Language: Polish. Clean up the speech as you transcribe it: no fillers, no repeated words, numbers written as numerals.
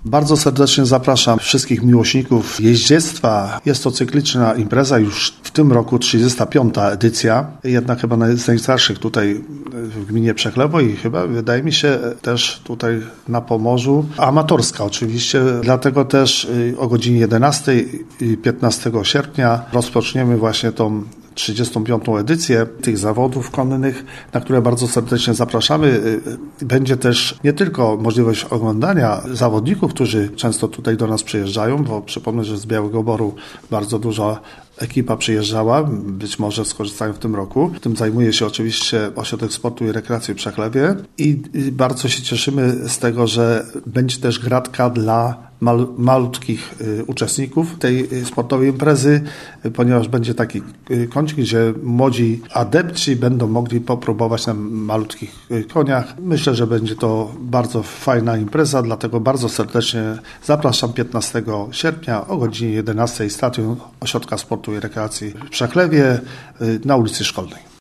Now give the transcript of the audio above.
Bardzo serdecznie zapraszam wszystkich miłośników jeździectwa. Jest to cykliczna impreza, już w tym roku 35. edycja, jednak chyba z najstarszych tutaj w gminie Przechlewo i chyba wydaje mi się też tutaj na Pomorzu. Amatorska oczywiście, dlatego też o godzinie 11 i 15 sierpnia rozpoczniemy właśnie tą 35. edycję tych zawodów konnych, na które bardzo serdecznie zapraszamy. Będzie też nie tylko możliwość oglądania zawodników, którzy często tutaj do nas przyjeżdżają, bo przypomnę, że z Białego Boru bardzo duża ekipa przyjeżdżała, być może skorzystają w tym roku. Tym zajmuje się oczywiście Ośrodek Sportu i Rekreacji w Przechlewie i bardzo się cieszymy z tego, że będzie też gratka dla malutkich uczestników tej sportowej imprezy, ponieważ będzie taki kącik, gdzie młodzi adepci będą mogli popróbować na malutkich koniach. Myślę, że będzie to bardzo fajna impreza, dlatego bardzo serdecznie zapraszam 15 sierpnia o godzinie 11 Stadion Ośrodka Sportu i Rekreacji w Przechlewie na ulicy Szkolnej.